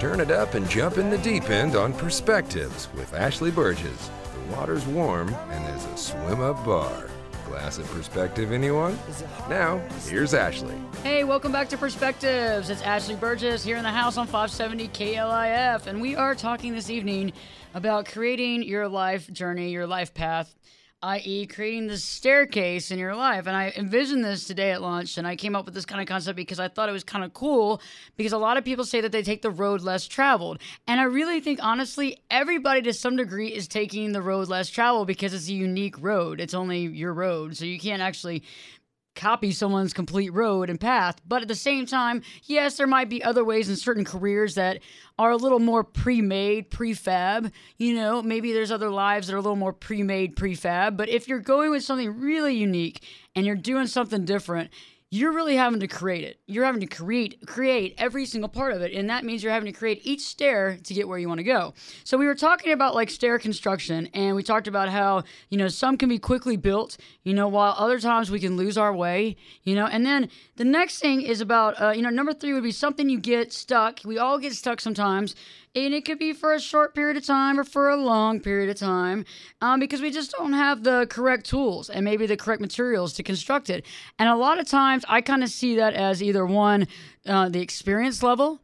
Turn it up and jump in the deep end on Perspectives with Ashley Burgess. The water's warm and there's a swim-up bar. Glass of perspective, anyone? Now, here's Ashley. Hey, welcome back to Perspectives. It's Ashley Burgess here in the house on 570 KLIF, and we are talking this evening about creating your life journey, your life path, i.e. creating the staircase in your life. And I envisioned this today at lunch, and I came up with this kind of concept because I thought it was kind of cool, because a lot of people say that they take the road less traveled. And I really think, honestly, everybody to some degree is taking the road less traveled because it's a unique road. It's only your road, so you can't actually copy someone's complete road and path. But at the same time, yes, there might be other ways in certain careers that are a little more pre-made, prefab. You know, maybe there's other lives that are a little more pre-made, prefab. But if you're going with something really unique and you're doing something different, you're really having to create it. You're having to create every single part of it. And that means you're having to create each stair to get where you want to go. So we were talking about like stair construction, and we talked about how, you know, some can be quickly built, you know, while other times we can lose our way, you know. And then the next thing is about, number 3 would be something you get stuck. We all get stuck sometimes. And it could be for a short period of time or for a long period of time, because we just don't have the correct tools and maybe the correct materials to construct it. And a lot of times I kind of see that as either one, the experience level.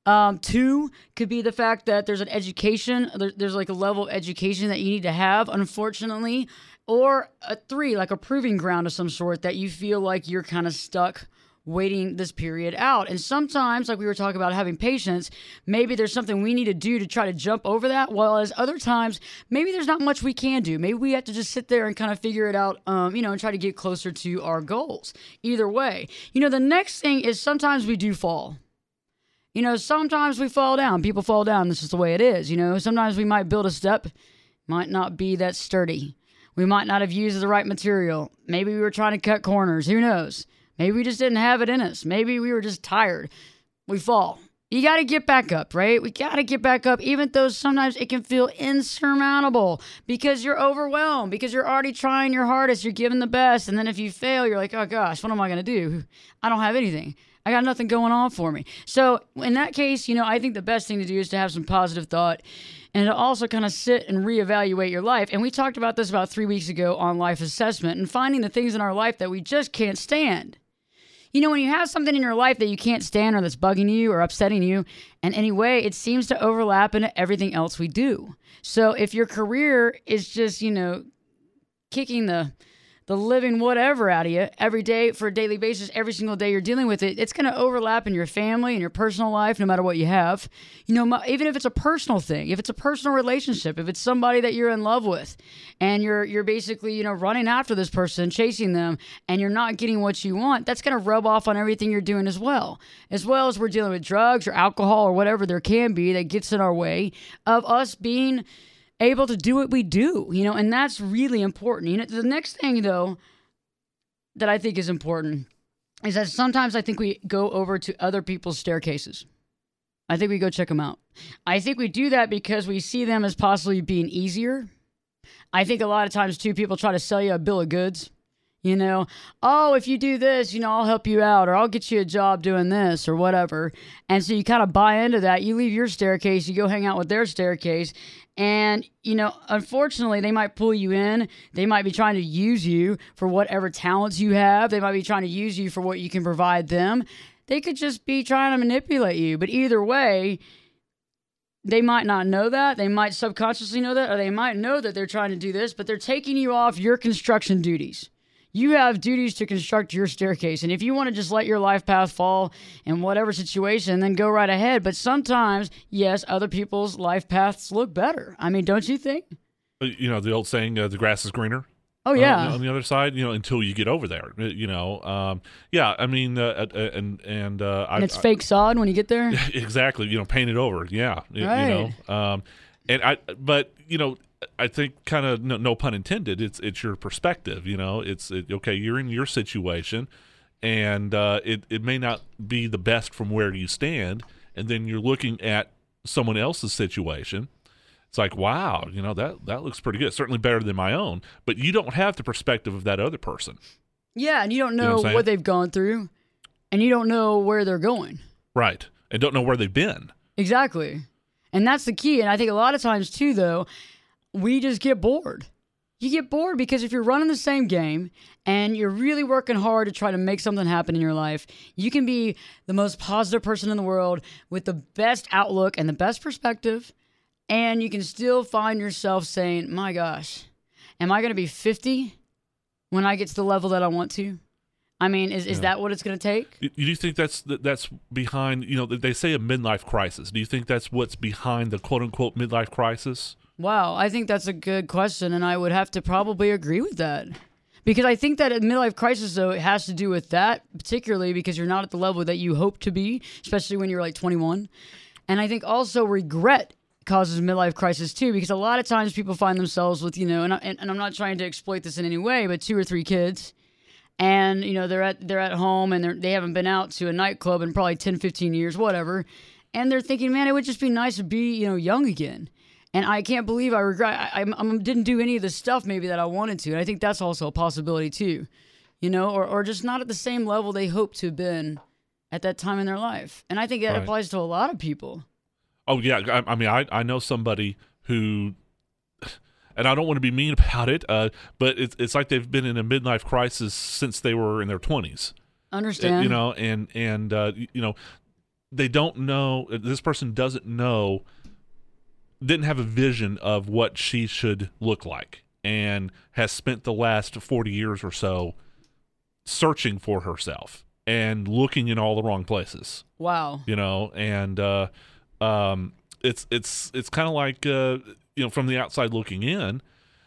2 could be the fact that there's an education, there's like a level of education that you need to have, unfortunately. Or 3, like a proving ground of some sort that you feel like you're kind of stuck waiting this period out. And sometimes, like we were talking about having patience, maybe there's something we need to do to try to jump over that, while as other times, maybe there's not much we can do. Maybe we have to just sit there and kind of figure it out, and try to get closer to our goals. Either way, the next thing is sometimes we do fall. Sometimes we fall down. People fall down. This is the way it is. Sometimes we might build a step, might not be that sturdy. We might not have used the right material. Maybe we were trying to cut corners. Who knows? Maybe we just didn't have it in us. Maybe we were just tired. We fall. You got to get back up, right? We got to get back up, even though sometimes it can feel insurmountable because you're overwhelmed, because you're already trying your hardest, you're giving the best, and then if you fail, you're like, oh gosh, what am I going to do? I don't have anything. I got nothing going on for me. So in that case, I think the best thing to do is to have some positive thought and to also kind of sit and reevaluate your life. And we talked about this about 3 weeks ago on life assessment and finding the things in our life that we just can't stand. When you have something in your life that you can't stand or that's bugging you or upsetting you in any way, it seems to overlap into everything else we do. So if your career is just, kicking the living whatever out of you every day for a daily basis, every single day you're dealing with it, it's going to overlap in your family and your personal life, no matter what you have. Even if it's a personal thing, if it's a personal relationship, if it's somebody that you're in love with and you're basically, running after this person, chasing them, and you're not getting what you want, that's going to rub off on everything you're doing as well as we're dealing with drugs or alcohol or whatever there can be that gets in our way of us being able to do what we do, and that's really important. The next thing, though, that I think is important is that sometimes I think we go over to other people's staircases. I think we go check them out. I think we do that because we see them as possibly being easier. I think a lot of times, too, people try to sell you a bill of goods. Oh, if you do this, I'll help you out, or I'll get you a job doing this or whatever. And so you kind of buy into that. You leave your staircase, you go hang out with their staircase. And, unfortunately, they might pull you in. They might be trying to use you for whatever talents you have. They might be trying to use you for what you can provide them. They could just be trying to manipulate you. But either way, they might not know that. They might subconsciously know that, or they might know that they're trying to do this, but they're taking you off your construction duties. You have duties to construct your staircase. And if you want to just let your life path fall in whatever situation, then go right ahead. But sometimes, yes, other people's life paths look better. I mean, don't you think? The old saying, the grass is greener. Oh, yeah. On the other side, until you get over there, yeah, I mean, and it's fake sod when you get there? Exactly. Paint it over. Yeah. Right. But I think kind of no pun intended. It's your perspective. Okay. You're in your situation, and it may not be the best from where you stand, and then you're looking at someone else's situation. It's like, wow, that looks pretty good. Certainly better than my own. But you don't have the perspective of that other person. Yeah, and you don't know what they've gone through, and you don't know where they're going. Right, and don't know where they've been. Exactly. And that's the key. And I think a lot of times too, though, we just get bored. You get bored because if you're running the same game and you're really working hard to try to make something happen in your life, you can be the most positive person in the world with the best outlook and the best perspective. And you can still find yourself saying, my gosh, am I going to be 50 when I get to the level that I want to? I mean, is that what it's going to take? Do you think that's behind, they say a midlife crisis. Do you think that's what's behind the quote-unquote midlife crisis? Wow, I think that's a good question, and I would have to probably agree with that. Because I think that a midlife crisis, though, it has to do with that, particularly because you're not at the level that you hope to be, especially when you're like 21. And I think also regret causes midlife crisis, too, because a lot of times people find themselves with, and I'm not trying to exploit this in any way, but 2 or 3 kids. And, they're at home and they haven't been out to a nightclub in probably 10, 15 years, whatever. And they're thinking, man, it would just be nice to be, young again. And I can't believe I regret I didn't do any of the stuff maybe that I wanted to. And I think that's also a possibility too, or just not at the same level they hoped to have been at that time in their life. And I think that applies to a lot of people. Oh, yeah. I mean, I know somebody who, and I don't want to be mean about it, but it's like they've been in a midlife crisis since they were in their 20s. Understand. They don't know, this person didn't have a vision of what she should look like and has spent the last 40 years or so searching for herself and looking in all the wrong places. Wow. And it's kind of like from the outside looking in,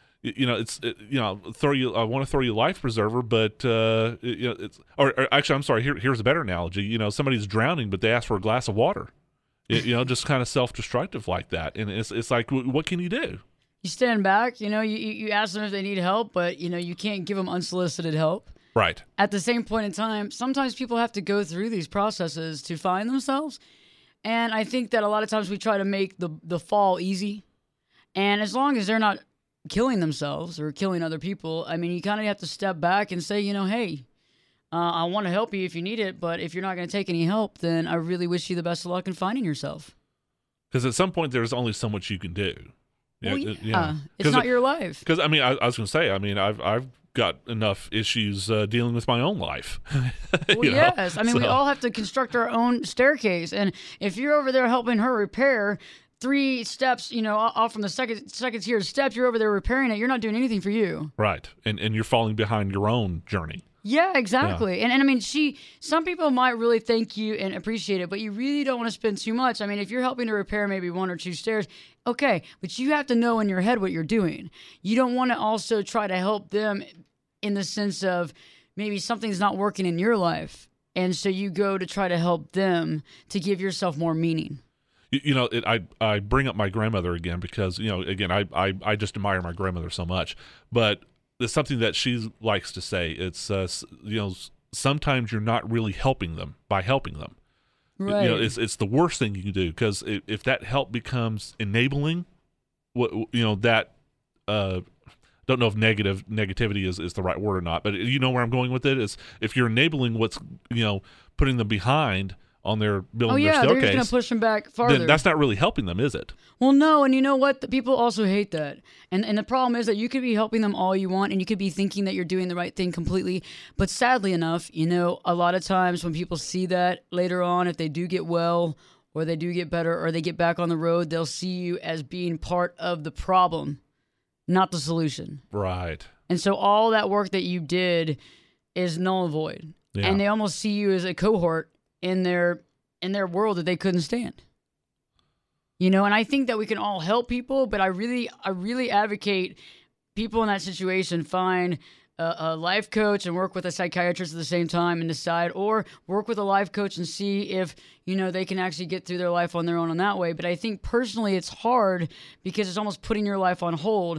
I want to throw you a life preserver, but actually, I'm sorry. Here's a better analogy. Somebody's drowning, but they ask for a glass of water. Just kind of self-destructive like that. And it's like, what can you do? You stand back, you ask them if they need help, but, you can't give them unsolicited help. Right. At the same point in time, sometimes people have to go through these processes to find themselves. And I think that a lot of times we try to make the fall easy. And as long as they're not killing themselves or killing other people, I mean, you kind of have to step back and say, hey, I want to help you if you need it, but if you're not going to take any help, then I really wish you the best of luck in finding yourself. Because at some point, there's only so much you can do. Well, it's not your life. Because I was going to say, I've got enough issues dealing with my own life. Well, yes. We all have to construct our own staircase, and if you're over there helping her repair 3 steps, off from the second tier step, you're over there repairing it. You're not doing anything for you. Right, and you're falling behind your own journey. Yeah, exactly. Yeah. And some people might really thank you and appreciate it, but you really don't want to spend too much. If you're helping to repair maybe 1 or 2 stairs, okay, but you have to know in your head what you're doing. You don't want to also try to help them in the sense of maybe something's not working in your life. And so you go to try to help them to give yourself more meaning. I bring up my grandmother again because, again, I just admire my grandmother so much, but it's something that she likes to say. It's, sometimes you're not really helping them by helping them. Right. It's the worst thing you can do, because if that help becomes enabling, don't know if negativity is the right word or not, but you know where I'm going with it is if you're enabling what's, putting them behind on their building their staircase. They're just going to push them back farther. Then that's not really helping them, is it? Well, no, and you know what? The people also hate that. And the problem is that you could be helping them all you want, and you could be thinking that you're doing the right thing completely. But sadly enough, a lot of times when people see that later on, if they do get well, or they do get better, or they get back on the road, they'll see you as being part of the problem, not the solution. Right. And so all that work that you did is null and void. Yeah. And they almost see you as a cohort in their world that they couldn't stand. And I think that we can all help people, but I really advocate people in that situation find a life coach and work with a psychiatrist at the same time and decide, or work with a life coach and see if, they can actually get through their life on their own in that way. But I think personally it's hard because it's almost putting your life on hold,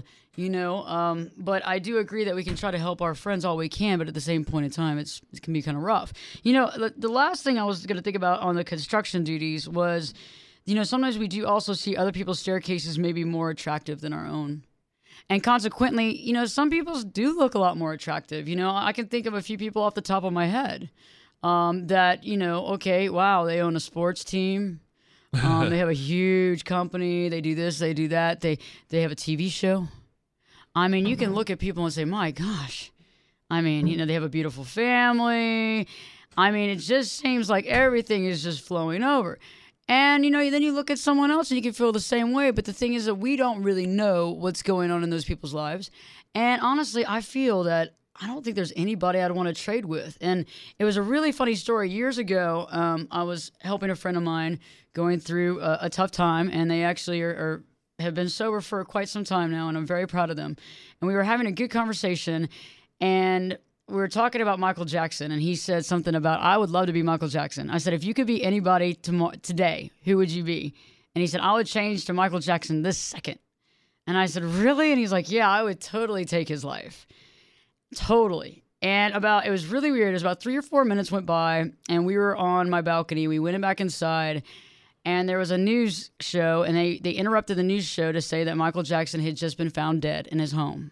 but I do agree that we can try to help our friends all we can, but at the same point in time, it can be kind of rough. The last thing I was going to think about on the construction duties was, sometimes we do also see other people's staircases maybe more attractive than our own. And consequently, some people's do look a lot more attractive. I can think of a few people off the top of my head that, okay, wow, they own a sports team. They have a huge company. They do this, they do that. They have a TV show. I mean, you can look at people and say, my gosh. I mean, you know, they have a beautiful family. I mean, it just seems like everything is just flowing over. And, you know, then you look at someone else and you can feel the same way. But the thing is that we don't really know what's going on in those people's lives. And honestly, I feel that I don't think there's anybody I'd want to trade with. And it was a really funny story. Years ago, I was helping a friend of mine going through a tough time. And they actually have been sober for quite some time now. And I'm very proud of them. And we were having a good conversation. And we were talking about Michael Jackson, and he said something about, I would love to be Michael Jackson. I said, if you could be anybody today, who would you be? And he said, I would change to Michael Jackson this second. And I said, really? And he's like, yeah, I would totally take his life. Totally. And it was really weird. It was about 3 or 4 minutes went by, and we were on my balcony. We went back inside, and there was a news show, and they interrupted the news show to say that Michael Jackson had just been found dead in his home.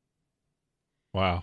Wow.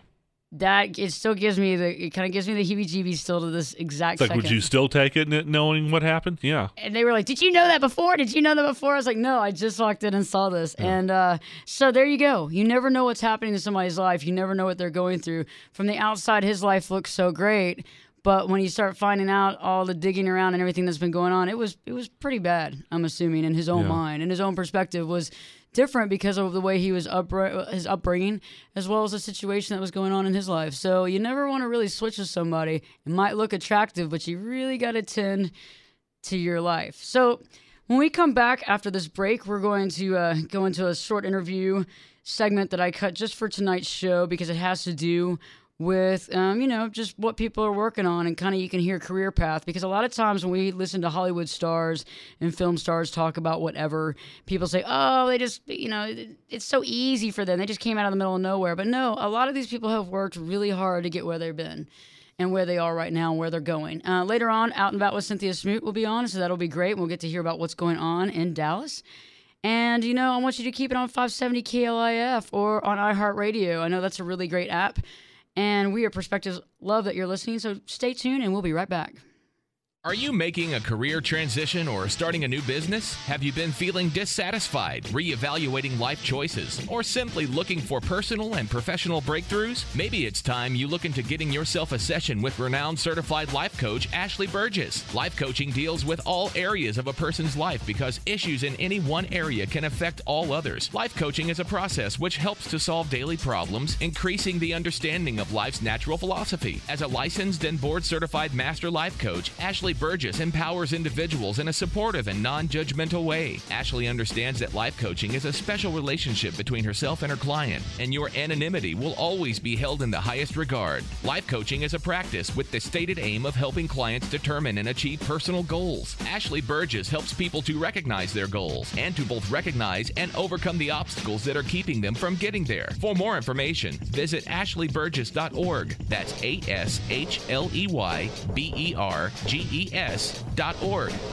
It kind of gives me the heebie-jeebies still to this exact second. Would you still take it knowing what happened? Yeah. And they were like, did you know that before? Did you know that before? I was like, no, I just walked in and saw this. Yeah. And so there you go. You never know what's happening in somebody's life. You never know what they're going through. From the outside, his life looks so great. But when you start finding out all the digging around and everything that's been going on, it was pretty bad, I'm assuming, in his own mind. And his own perspective was different because of the way he was his upbringing, as well as the situation that was going on in his life. So you never want to really switch with somebody. It might look attractive, but you really got to tend to your life. So when we come back after this break, we're going to go into a short interview segment that I cut just for tonight's show because it has to do with, just what people are working on, and kind of you can hear career path, because a lot of times when we listen to Hollywood stars and film stars talk about whatever, people say, oh, they just, it's so easy for them. They just came out of the middle of nowhere. But no, a lot of these people have worked really hard to get where they've been and where they are right now and where they're going. Later on, Out and About with Cynthia Smoot will be on, so that'll be great. We'll get to hear about what's going on in Dallas. And, I want you to keep it on 570 KLIF or on iHeartRadio. I know that's a really great app. And we at Perspectives love that you're listening, so stay tuned and we'll be right back. Are you making a career transition or starting a new business? Have you been feeling dissatisfied, reevaluating life choices, or simply looking for personal and professional breakthroughs? Maybe it's time you look into getting yourself a session with renowned certified life coach Ashley Burgess. Life coaching deals with all areas of a person's life because issues in any one area can affect all others. Life coaching is a process which helps to solve daily problems, increasing the understanding of life's natural philosophy. As a licensed and board-certified master life coach, Ashley Burgess empowers individuals in a supportive and non-judgmental way. Ashley understands that life coaching is a special relationship between herself and her client, and your anonymity will always be held in the highest regard. Life coaching is a practice with the stated aim of helping clients determine and achieve personal goals. Ashley Burgess helps people to recognize their goals and to both recognize and overcome the obstacles that are keeping them from getting there. For more information, visit ashleyburgess.org. That's ASHLEYBERGES.org.